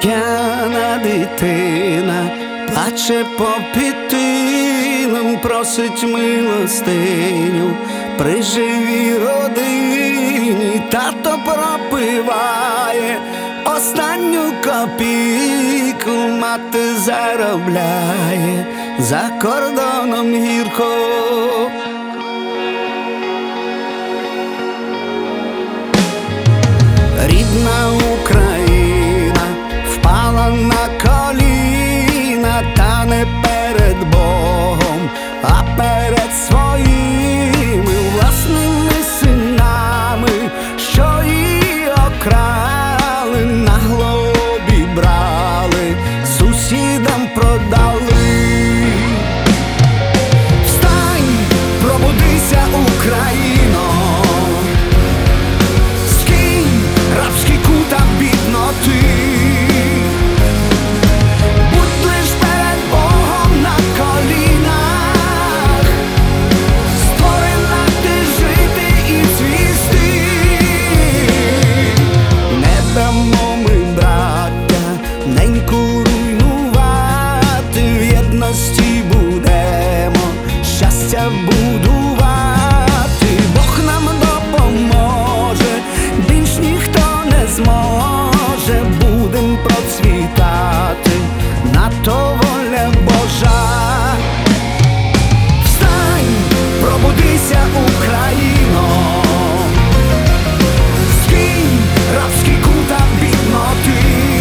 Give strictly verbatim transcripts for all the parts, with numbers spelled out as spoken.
п'яна дитина плаче по пітинам, просить милостиню при живій родині. Тато пропиває останню копійку, мати заробляє за кордоном гірко. Рідна Україна впала на коліна, та не перед Богом, а перед своїми власними синами, що її окрали, на глобі брали, сусідам продали. Встань, пробудися, Україно, рабський кут бідноти. Будь лиш перед Богом на колінах, створена ти жити і цвісти. Не дамо ми, браття, неньку руйнувати, в єдності будемо щастя будувати. Бог нам допоможе, більш ніхто не зможе, будем процвітати, на то воля Божа. Встань, пробудися, Україно, скинь рабський кут бідноти.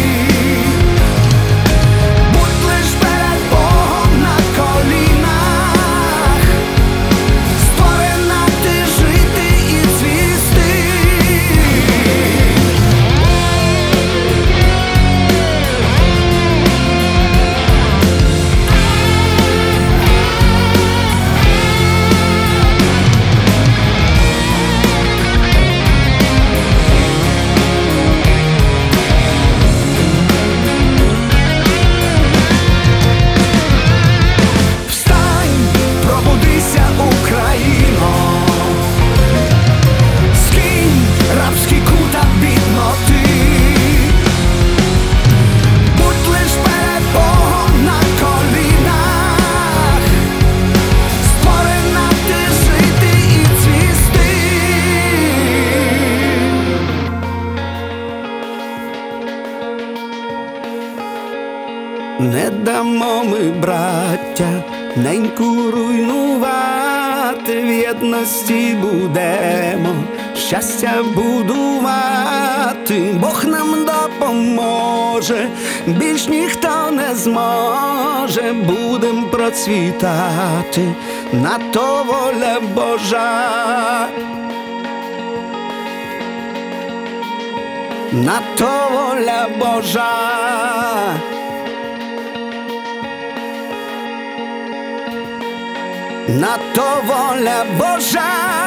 Будь лиш перед Богом на колінах, створена ти жити і цвісти. Не дамо ми, браття, неньку руйнувати, в єдності будемо щастя будувати. Бог нам допоможе, більш ніхто не зможе, будем процвітати, на то воля Божа. На то воля Божа. На то воля Божа.